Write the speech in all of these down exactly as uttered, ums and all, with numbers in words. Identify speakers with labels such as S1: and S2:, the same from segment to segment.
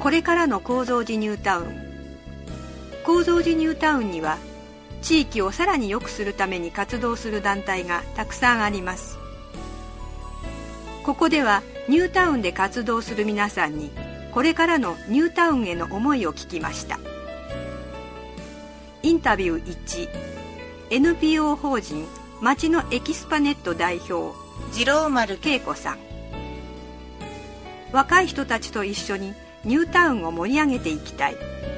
S1: これからの高蔵寺ニュータウン。高蔵寺ニュータウンには地域をさらに良くするために活動する団体がたくさんあります。ここではニュータウンで活動する皆さんにこれからのニュータウンへの思いを聞きました。インタビューいち、 エヌピーオー 法人町のエキスパネット代表次郎丸恵子さん。若い人たちと一緒にニュータウンを盛り上げていきたい。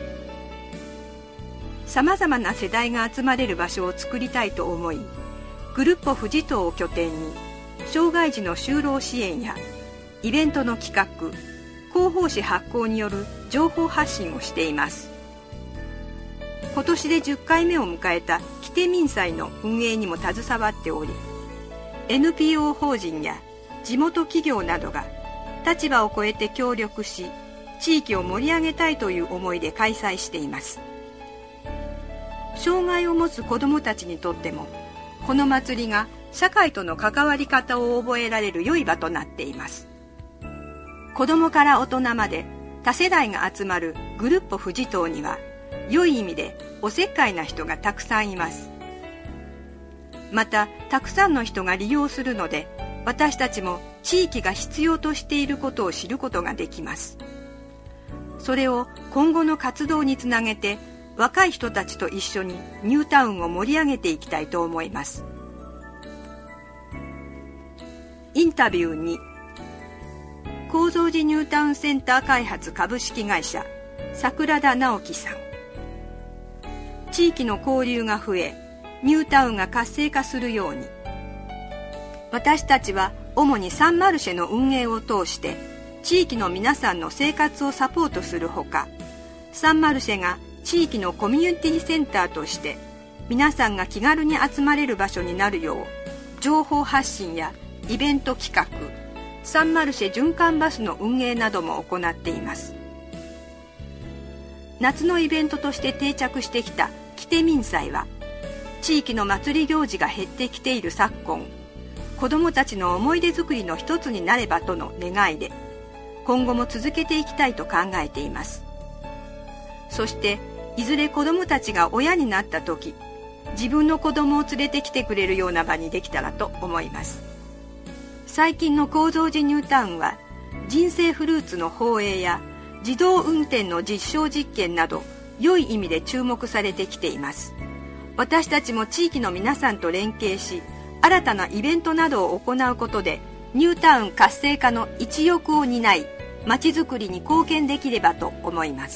S1: さまざまな世代が集まれる場所を作りたいと思い、グルッポ富士島を拠点に障害児の就労支援やイベントの企画、広報誌発行による情報発信をしています。今年でじゅっかいめを迎えたキテ民祭の運営にも携わっており、 エヌピーオー 法人や地元企業などが立場を超えて協力し、地域を盛り上げたいという思いで開催しています。障害を持つ子どもたちにとっても、この祭りが社会との関わり方を覚えられる良い場となっています。子どもから大人まで多世代が集まるグルッポ富士島には、良い意味でおせっかいな人がたくさんいます。またたくさんの人が利用するので、私たちも地域が必要としていることを知ることができます。それを今後の活動につなげて、若い人たちと一緒にニュータウンを盛り上げていきたいと思います。インタビューに、高蔵寺ニュータウンセンター開発株式会社桜田直樹さん。地域の交流が増え、ニュータウンが活性化するように、私たちは主にサンマルシェの運営を通して地域の皆さんの生活をサポートするほか、サンマルシェが地域のコミュニティセンターとして皆さんが気軽に集まれる場所になるよう、情報発信やイベント企画、サンマルシェ循環バスの運営なども行っています。夏のイベントとして定着してきたキテ民祭は、地域の祭り行事が減ってきている昨今、子どもたちの思い出作りの一つになればとの願いで、今後も続けていきたいと考えています。そしていずれ子どもたちが親になった時、自分の子どもを連れてきてくれるような場にできたらと思います。最近の高蔵寺ニュータウンは、人生フルーツの放映や自動運転の実証実験など、良い意味で注目されてきています。私たちも地域の皆さんと連携し、新たなイベントなどを行うことで、ニュータウン活性化の一翼を担い、まちづくりに貢献できればと思います。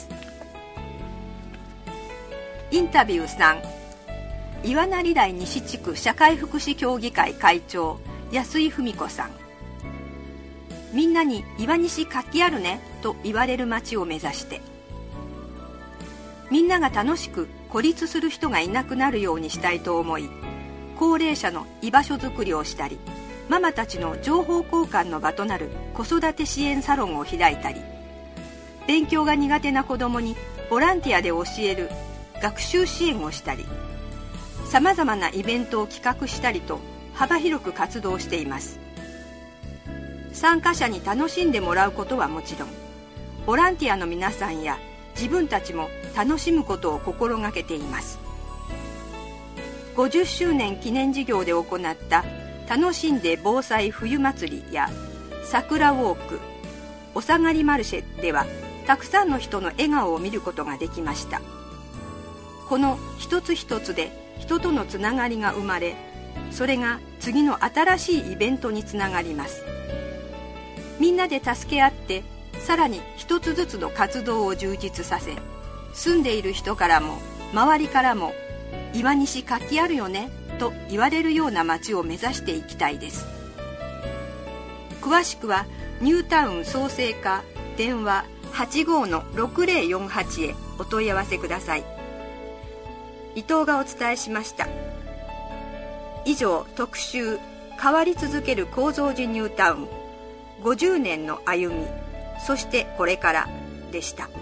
S1: インタビューさん、岩成台西地区社会福祉協議会会長安井文子さん。みんなに岩西活気あるねと言われる街を目指して、みんなが楽しく孤立する人がいなくなるようにしたいと思い、高齢者の居場所づくりをしたり、ママたちの情報交換の場となる子育て支援サロンを開いたり、勉強が苦手な子どもにボランティアで教える学習支援をしたり、さまざまなイベントを企画したりと幅広く活動しています。参加者に楽しんでもらうことはもちろん、ボランティアの皆さんや自分たちも楽しむことを心がけています。ごじゅっしゅうねん記念事業で行った楽しんで防災冬祭りや桜ウォーク、おさがりマルシェでは、たくさんの人の笑顔を見ることができました。この一つ一つで人とのつながりが生まれ、それが次の新しいイベントにつながります。みんなで助け合って、さらに一つずつの活動を充実させ、住んでいる人からも周りからも岩西活気あるよねと言われるような街を目指していきたいです。詳しくはニュータウン創生課電話 はちごーのろくぜろよんはち へお問い合わせください。伊藤がお伝えしました。以上、特集変わり続ける高蔵寺ニュータウンごじゅうねんの歩み、そしてこれからでした。